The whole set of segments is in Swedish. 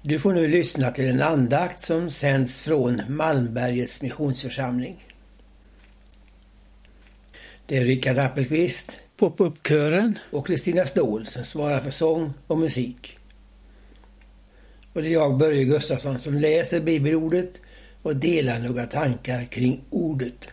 Du får nu lyssna till en andakt som sänds från Malmbergets missionsförsamling. Det är Rickard Appelqvist, Pop-up-kören och Kristina Ståhl som svarar för sång och musik. Och det är jag, Börje Gustafsson, som läser bibelordet och delar några tankar kring ordet.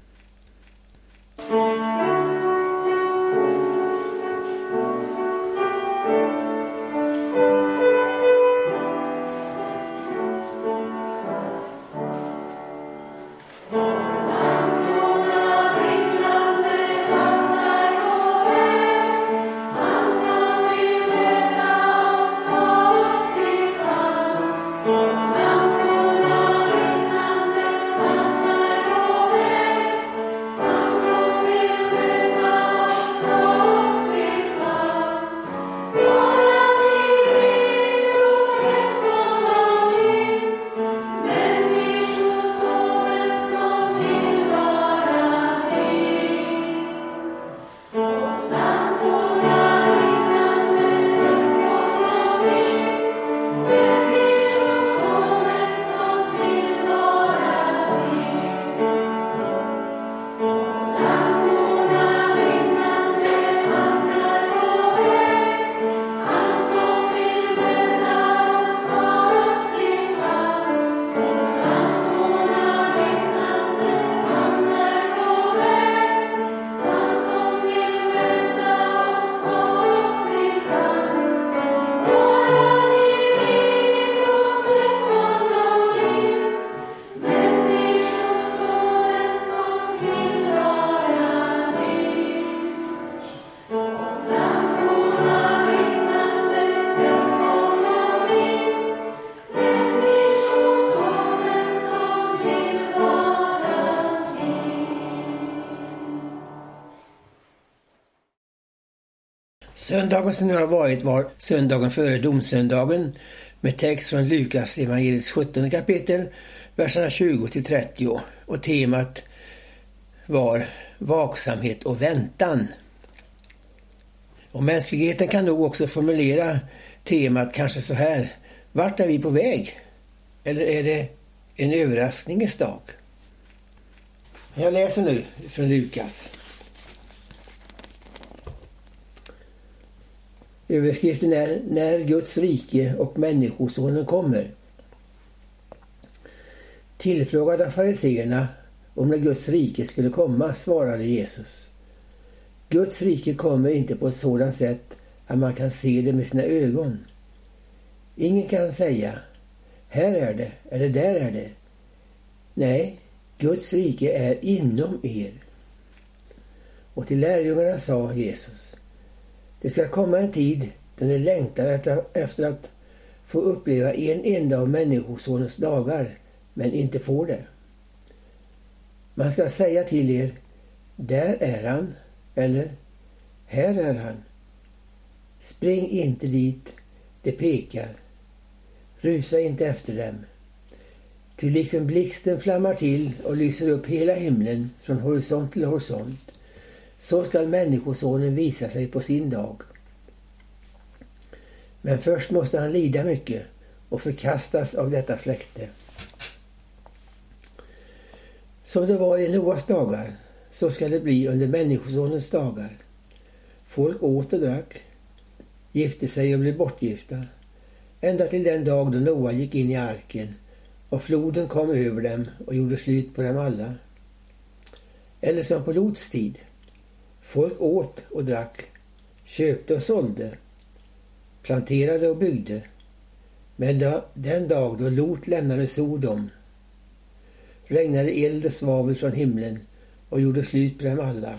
Söndagen som nu har varit var söndagen före domsöndagen med text från Lukas evangeliets 17 kapitel, verserna 20-30, och temat var vaksamhet och väntan. Och mänskligheten kan nog också formulera temat kanske så här: vart är vi på väg? Eller är det en överraskningens dag? Jag läser nu från Lukas. Överskriften är När Guds rike och människosonen kommer. Tillfrågad av fariseerna om när Guds rike skulle komma, svarade Jesus: Guds rike kommer inte på ett sådant sätt att man kan se det med sina ögon. Ingen kan säga: här är det, eller där är det. Nej, Guds rike är inom er. Och till lärjungarna sa Jesus: det ska komma en tid då ni längtar efter att få uppleva en enda av människosonens dagar, men inte får det. Man ska säga till er: där är han, eller här är han. Spring inte dit, det pekar. Rusa inte efter dem. Ty liksom blixten flammar till och lyser upp hela himlen från horisont till horisont, så skall människosonen visa sig på sin dag. Men först måste han lida mycket och förkastas av detta släkte. Som det var i Noas dagar, så ska det bli under människosonens dagar. Folk åt och drack, gifte sig och blev bortgifta, ända till den dag då Noa gick in i arken och floden kom över dem och gjorde slut på dem alla. Eller som på Lots tid. Folk åt och drack, köpte och sålde, planterade och byggde. Men den dag då Lot lämnade Sodom regnade eld och svavel från himlen och gjorde slut på dem alla.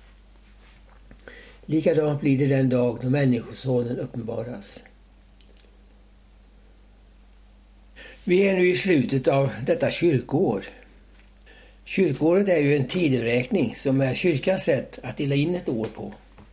Likadant blir det den dag då människosonen uppenbaras. Vi är nu i slutet av detta kyrkoår. Kyrkoåret är ju en tideräkning som är kyrkans sätt att dela in ett år på.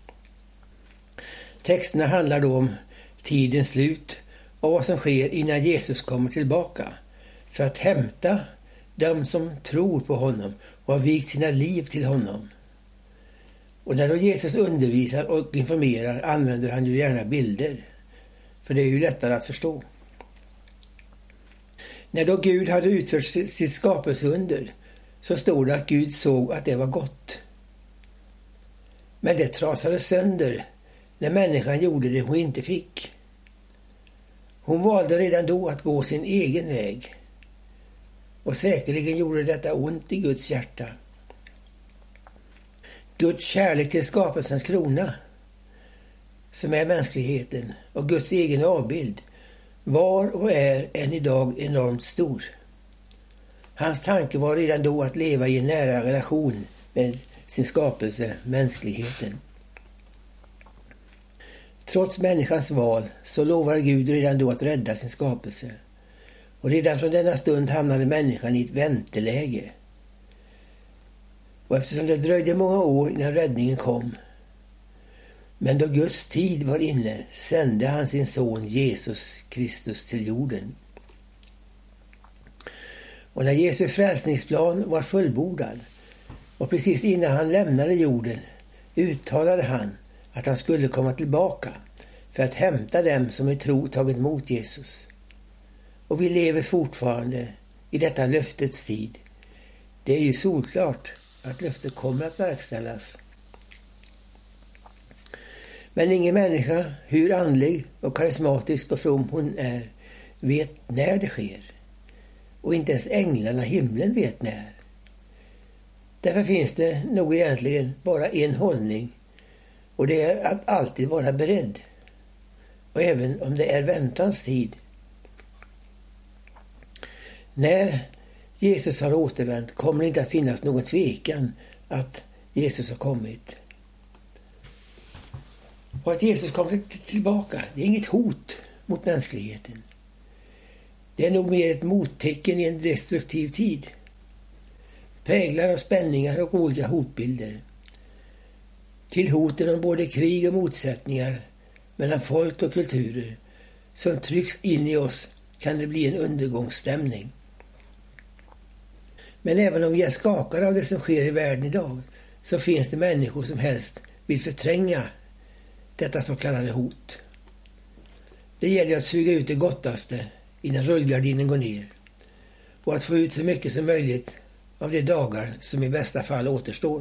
Texterna handlar då om tidens slut och vad som sker innan Jesus kommer tillbaka för att hämta dem som tror på honom och har vikt sina liv till honom. Och när då Jesus undervisar och informerar använder han ju gärna bilder, för det är ju lättare att förstå. När då Gud hade utfört sitt skapelseunder så stod det att Gud såg att det var gott. Men det trasade sönder när människan gjorde det hon inte fick. Hon valde redan då att gå sin egen väg. Och säkerligen gjorde detta ont i Guds hjärta. Guds kärlek till skapelsens krona, som är mänskligheten, och Guds egen avbild var och är än idag enormt stor. Hans tanke var redan då att leva i en nära relation med sin skapelse, mänskligheten. Trots människans val så lovar Gud redan då att rädda sin skapelse. Och redan från denna stund hamnade människan i ett vänteläge. Och eftersom det dröjde många år innan räddningen kom, men då Guds tid var inne, sände han sin son Jesus Kristus till jorden. Och när Jesu frälsningsplan var fullbordad och precis innan han lämnade jorden uttalade han att han skulle komma tillbaka för att hämta dem som i tro tagit emot Jesus. Och vi lever fortfarande i detta löftets tid. Det är ju solklart att löftet kommer att verkställas. Men ingen människa, hur andlig och karismatisk och from hon är, vet när det sker. Och inte ens änglarna i himlen vet när. Därför finns det nog egentligen bara en hållning, och det är att alltid vara beredd. Och även om det är väntans tid. När Jesus har återvänt kommer det inte att finnas någon tvekan att Jesus har kommit. Och att Jesus kommer tillbaka, det är inget hot mot mänskligheten. Det är nog mer ett mottecken i en destruktiv tid. Präglad av spänningar och olika hotbilder. Till hoten om både krig och motsättningar mellan folk och kulturer som trycks in i oss kan det bli en undergångsstämning. Men även om vi är skakade av det som sker i världen idag så finns det människor som helst vill förtränga detta så kallade hot. Det gäller att suga ut det gottaste innan rullgardinen går ner och att få ut så mycket som möjligt av de dagar som i bästa fall återstår.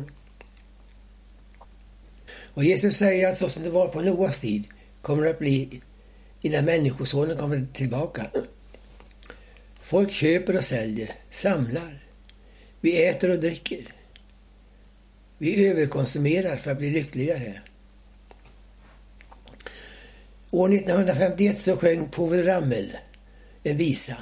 Och Jesus säger att så som det var på Noas tid kommer det att bli innan människosonen kommer tillbaka. Folk köper och säljer, samlar. Vi äter och dricker. Vi överkonsumerar för att bli lyckligare. År 1951 så sjöng Povel Ramel en visa.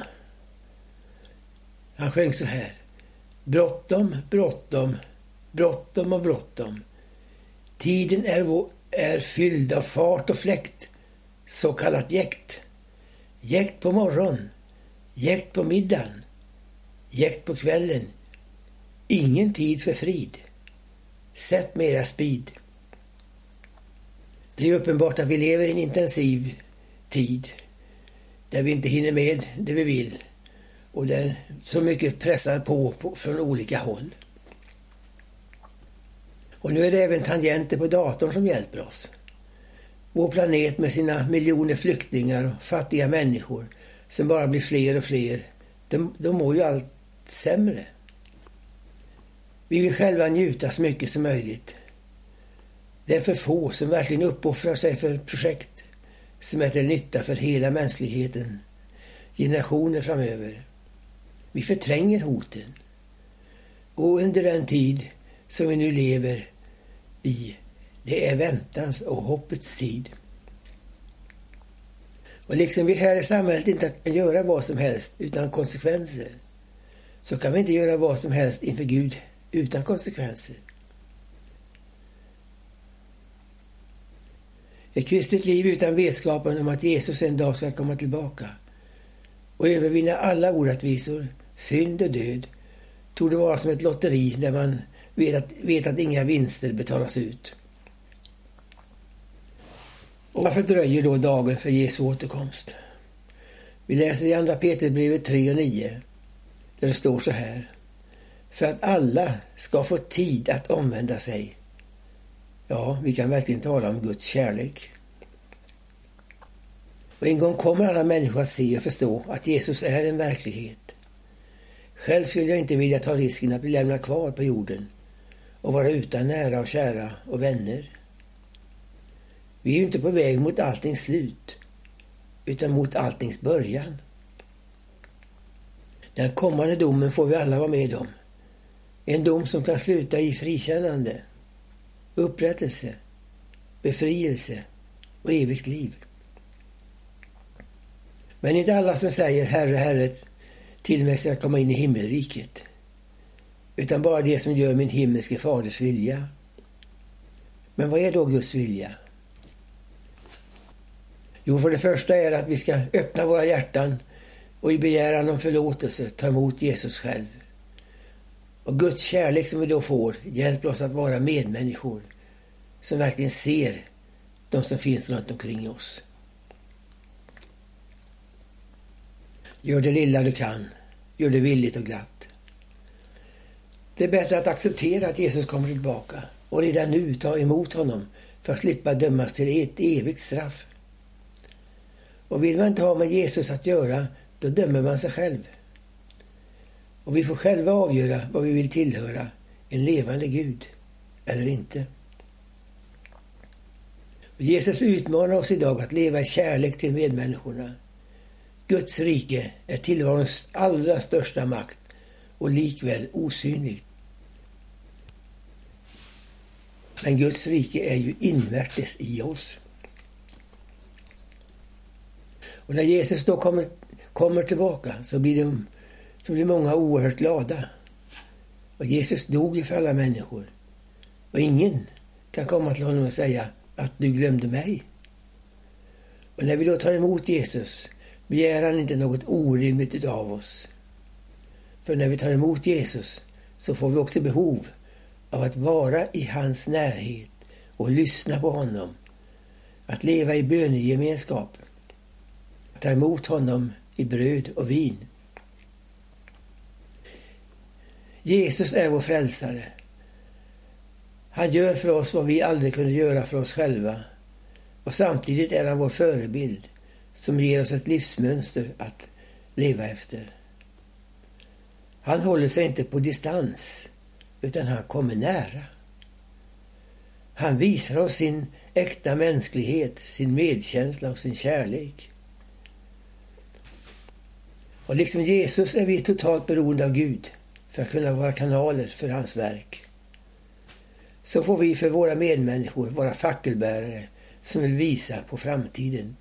Han sjöng så här: bråttom, bråttom, bråttom och bråttom. Tiden är fylld av fart och fläkt, så kallat jäkt. Jäkt på morgon, jäkt på middagen, jäkt på kvällen. Ingen tid för frid. Sätt mera speed. Det är uppenbart att vi lever i en intensiv tid där vi inte hinner med det vi vill och där så mycket pressar på från olika håll. Och nu är det även tangenter på datorn som hjälper oss. Vår planet med sina miljoner flyktingar och fattiga människor som bara blir fler och fler, de mår ju allt sämre. Vi vill själva njuta så mycket som möjligt. Det är för få som verkligen uppoffrar sig för projekt som är till nytta för hela mänskligheten, generationer framöver. Vi förtränger hoten. Och under den tid som vi nu lever i, det är väntans och hoppets tid. Och liksom vi här i samhället inte kan göra vad som helst utan konsekvenser, så kan vi inte göra vad som helst inför Gud utan konsekvenser. Ett kristet liv utan vetskapen om att Jesus en dag ska komma tillbaka och övervinna alla orättvisor, synd och död, torde vara som ett lotteri där man vet att inga vinster betalas ut. Och varför dröjer då dagen för Jesu återkomst? Vi läser i andra Petrusbrevet 3:9 där det står så här: för att alla ska få tid att omvända sig. Ja, vi kan verkligen tala om Guds kärlek. Och en gång kommer alla människor att se och förstå att Jesus är en verklighet. Själv skulle jag inte vilja ta risken att bli lämnad kvar på jorden och vara utan nära och kära och vänner. Vi är ju inte på väg mot alltings slut, utan mot alltings början. Den kommande domen får vi alla vara med om. En dom som kan sluta i frikännande, upprättelse, befrielse och evigt liv. Men inte alla som säger Herre, Herre till mig ska komma in i himmelriket, utan bara det som gör min himmelske faders vilja. Men vad är då Guds vilja? Jo, för det första är att vi ska öppna våra hjärtan och i begäran om förlåtelse ta emot Jesus själv. Och Guds kärlek som vi då får hjälper oss att vara medmänniskor som verkligen ser de som finns runt omkring oss. Gör det lilla du kan. Gör det villigt och glatt. Det är bättre att acceptera att Jesus kommer tillbaka och redan nu ta emot honom för att slippa dömas till ett evigt straff. Och vill man inte ha med Jesus att göra, då dömer man sig själv. Och vi får själva avgöra vad vi vill tillhöra, en levande Gud eller inte. Och Jesus utmanar oss idag att leva i kärlek till medmänniskorna. Guds rike är tillvarons allra största makt och likväl osynligt. Men Guds rike är ju invärtes i oss. Och när Jesus då kommer tillbaka så blir många oerhört glada. Och Jesus dog ju för alla människor. Och ingen kan komma till honom och säga att du glömde mig. Och när vi då tar emot Jesus begär han inte något orimligt utav oss. För när vi tar emot Jesus så får vi också behov av att vara i hans närhet och lyssna på honom. Att leva i bönegemenskap. Att ta emot honom i bröd och vin. Jesus är vår frälsare. Han gör för oss vad vi aldrig kunde göra för oss själva. Och samtidigt är han vår förebild som ger oss ett livsmönster att leva efter. Han håller sig inte på distans, utan han kommer nära. Han visar oss sin äkta mänsklighet, sin medkänsla och sin kärlek. Och liksom Jesus är vi totalt beroende av Gud för att kunna vara kanaler för hans verk. Så får vi för våra medmänniskor vara fackelbärare som vill visa på framtiden.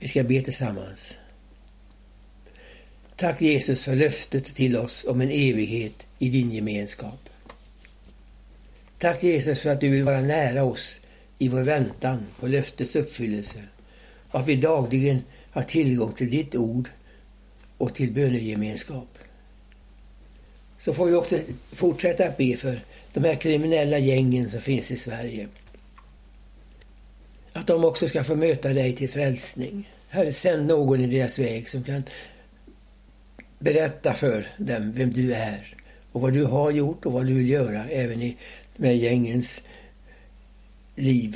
Vi ska be tillsammans. Tack Jesus för löftet till oss om en evighet i din gemenskap. Tack Jesus för att du vill vara nära oss i vår väntan på löftets uppfyllelse och att vi dagligen har tillgång till ditt ord och till bönegemenskap. Så får vi också fortsätta att be för de här kriminella gängen som finns i Sverige. Att de också ska få möta dig till frälsning. Herre, sänd någon i deras väg som kan berätta för dem vem du är och vad du har gjort och vad du vill göra även i de här gängens liv.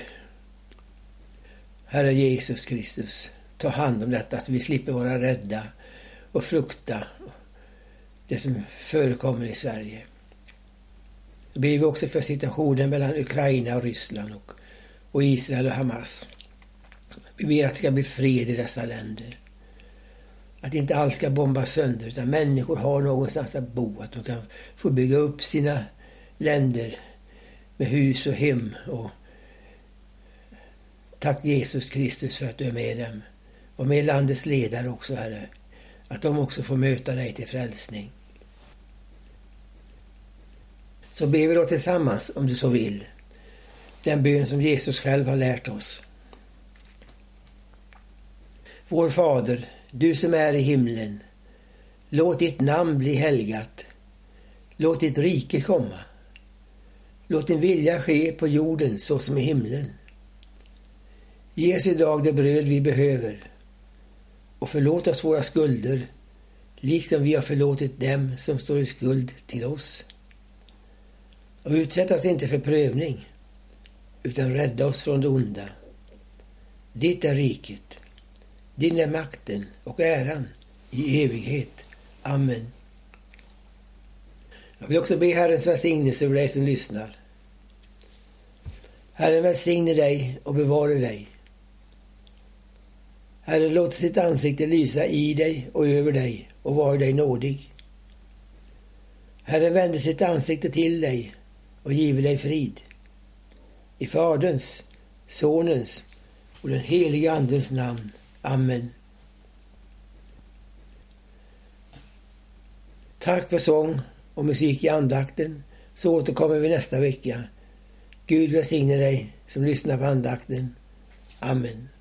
Herre Jesus Kristus, ta hand om detta att vi slipper vara rädda och frukta det som förekommer i Sverige. Så ber vi också för situationen mellan Ukraina och Ryssland och Israel och Hamas. Vi ber att det ska bli fred i dessa länder. Att inte allt ska bombas sönder utan människor har någonstans att bo. Att de kan få bygga upp sina länder med hus och hem. Och tack Jesus Kristus för att du är med dem. Och med landets ledare också, Herre. Att de också får möta dig till frälsning. Så ber vi då tillsammans, om du så vill, den bön som Jesus själv har lärt oss. Vår Fader, du som är i himlen, låt ditt namn bli helgat. Låt ditt rike komma. Låt din vilja ske på jorden så som i himlen. Ge oss idag det bröd vi behöver och förlåt oss våra skulder liksom vi har förlåtit dem som står i skuld till oss. Och utsätt oss inte för prövning utan rädda oss från det onda. Ditt är riket, din är makten och äran i evighet. Amen. Jag vill också be Herrens välsignelse över dig som lyssnar. Herren välsigne dig och bevara dig. Herren låt sitt ansikte lysa i dig och över dig och vara dig nådig. Herren vände sitt ansikte till dig och giver dig frid. I Faderns, Sonens och den heliga Andens namn. Amen. Tack för sång och musik i andakten. Så återkommer vi nästa vecka. Gud välsigne dig som lyssnar på andakten. Amen.